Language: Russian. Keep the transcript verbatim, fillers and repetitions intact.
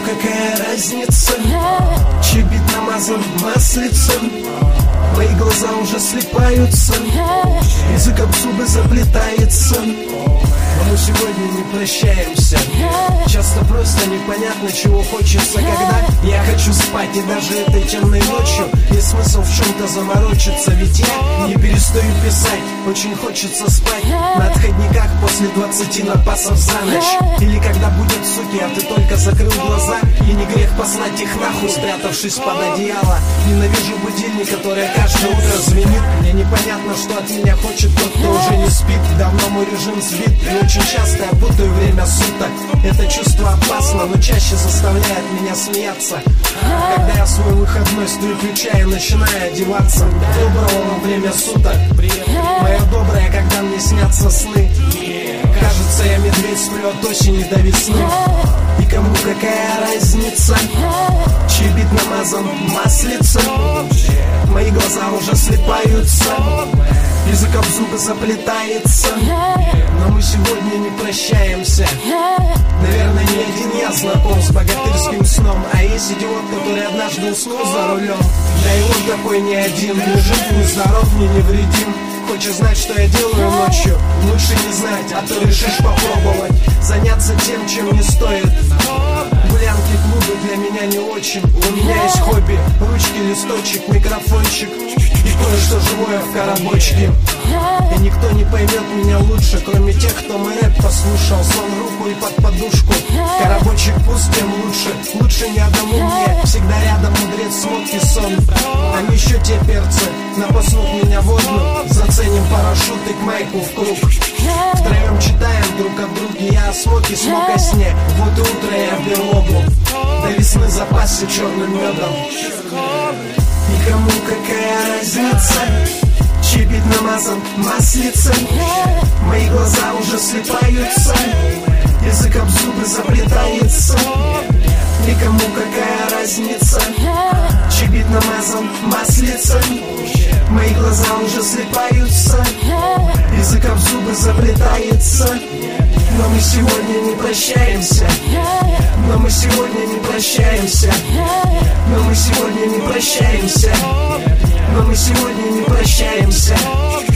какая разница? Чебит намазан маслицем, мои глаза уже слипаются, язык об зубы заплетается. Но мы сегодня не прощаемся. Часто просто непонятно, чего хочется, когда я хочу спать. И даже этой темной ночью есть смысл в чем-то заморочиться. Ведь я не перестаю писать, очень хочется спать на отходниках после двадцати напасов за ночь. Или когда будет суки, а ты только закрыл глаза, и не грех послать их нахуй, спрятавшись под одеяло. Ненавижу будильник, который каждое утро звенит. Мне непонятно, что от меня хочет тот, кто уже не спит. Давно мой режим сбит, и очень часто я путаю время суток. Это чувство опасно, но чаще заставляет меня смеяться. Когда я свой выходной стою, включаю и начинаю одеваться. Доброго вам время суток. Мое доброе, когда мне снятся сны. Кажется, я медведь, сплю от осени до весны. И кому какая разница? Чебит намазан маслицем, мои глаза уже слипаются, язык об зубы заплетается. Но мы сегодня не прощаемся. Наверное, не один я знаком с богатырским сном. А есть идиот, который однажды уснул за рулем. Да и он такой не один, ни жив, ни здоров, ни невредим. Хочешь знать, что я делаю ночью? Лучше не знать, а то решишь попробовать заняться тем, чем не стоит. Гулянки, клубы для меня не очень. У меня есть хобби, ручки, листочек, микрофончик и кое-что живое в коробочке. И никто не поймет меня лучше, кроме тех, кто мой рэп послушал. Сон в руку и под подушку, коробочек пуст, тем лучше. Лучше не одному мне, всегда рядом мудрец, смог и сон. Там еще те перцы напаснут меня в одну. Заценим парашюты к майку в круг. Втроем читаем друг от друга. Я смог и смог о сне. Вот и утро я в берлогу. До весны запасся черным медом. Никому какая разница? Чебит намазан маслицем, мои глаза уже слипаются, язык об зубы заплетается. Никому какая разница? Чебит намазан маслицем, мои глаза уже слипаются, язык об зубы заплетается. Но мы сегодня не прощаемся. Но мы сегодня не прощаемся. Но мы сегодня не прощаемся. Но мы сегодня не прощаемся.